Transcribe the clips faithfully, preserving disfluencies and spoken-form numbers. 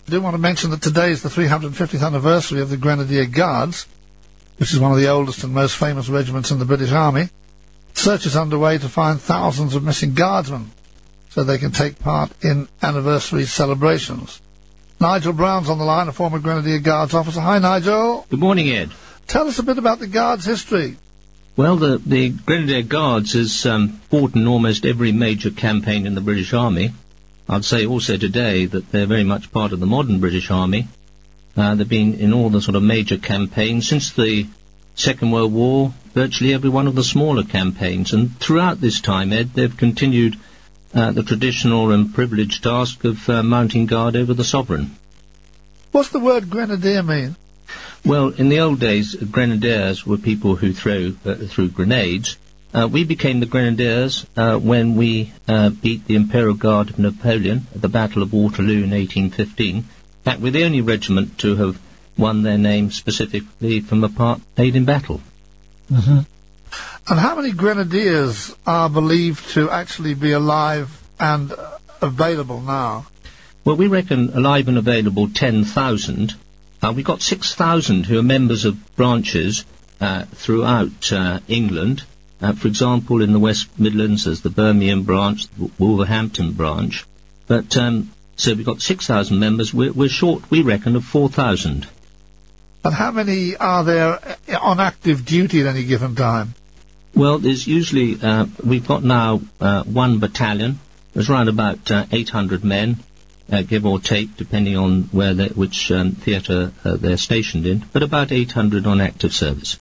I do want to mention that today is the three hundred fiftieth anniversary of the Grenadier Guards, which is one of the oldest and most famous regiments in the British Army. Search is underway to find thousands of missing guardsmen so they can take part in anniversary celebrations. Nigel Brown's on the line, a former Grenadier Guards officer. Hi, Nigel. Good morning, Ed. Tell us a bit about the Guards' history. Well, the, the Grenadier Guards has um, fought in almost every major campaign in the British Army. I'd say also today that they're very much part of the modern British Army. Uh, they've been in all the sort of major campaigns since the Second World War, virtually every one of the smaller campaigns. And throughout this time, Ed, they've continued uh, the traditional and privileged task of uh, mounting guard over the sovereign. What's the word grenadier mean? Well, in the old days, grenadiers were people who throw uh, threw grenades. Uh, we became the Grenadiers uh, when we uh, beat the Imperial Guard of Napoleon at the Battle of Waterloo in eighteen fifteen. In fact, we're the only regiment to have won their name specifically from a part played in battle. Mm-hmm. And how many Grenadiers are believed to actually be alive and uh, available now? Well, we reckon alive and available ten thousand. Uh, we've got six thousand who are members of branches uh, throughout uh, England. Uh, for example, in the West Midlands, there's the Birmingham branch, the Wolverhampton branch. But, um, so we've got six thousand members. We're, we're short, we reckon, of four thousand. And how many are there on active duty at any given time? Well, there's usually, uh, we've got now uh, one battalion. There's around about uh, eight hundred men, uh, give or take, depending on where they, which um, theatre uh, they're stationed in, but about eight hundred on active service.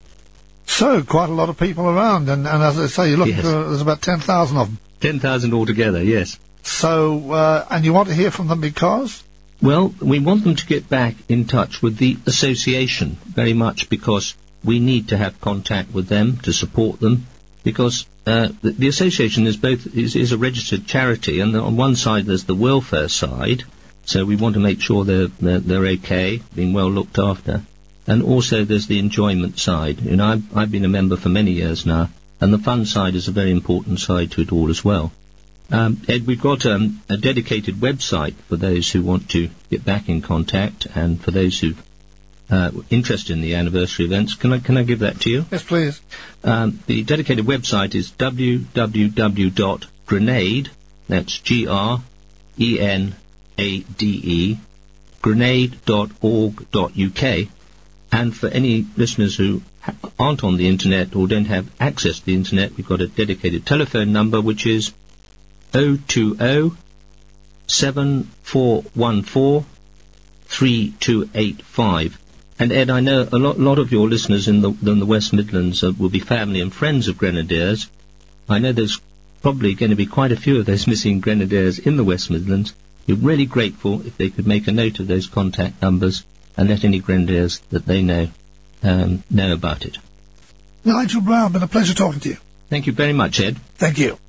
So, quite a lot of people around, and, and as I say, you look, yes. uh, there's about ten thousand of them. ten thousand altogether, yes. So, uh, and you want to hear from them because? Well, we want them to get back in touch with the association, very much because we need to have contact with them to support them, because uh, the, the association is both is, is a registered charity, and the, on one side there's the welfare side, so we want to make sure they're, they're, they're okay, being well looked after. And also there's the enjoyment side. You know, I've, I've been a member for many years now, and the fun side is a very important side to it all as well. Um, Ed, we've got um, a dedicated website for those who want to get back in contact, and for those who uh, are interested in the anniversary events. Can I can I give that to you? Yes, please. Um, the dedicated website is w w w dot grenade, that's G R E N A D E, grenade dot org dot U K. And for any listeners who ha- aren't on the internet or don't have access to the internet, we've got a dedicated telephone number, which is oh two oh, seven four one four, three two eight five. And Ed, I know a lot, lot of your listeners in the, in the West Midlands uh, will be family and friends of Grenadiers. I know there's probably going to be quite a few of those missing Grenadiers in the West Midlands. We're really grateful if they could make a note of those contact numbers and let any Grenadiers that they know um, know about it. Nigel Brown, been a pleasure talking to you. Thank you very much, Ed. Thank you.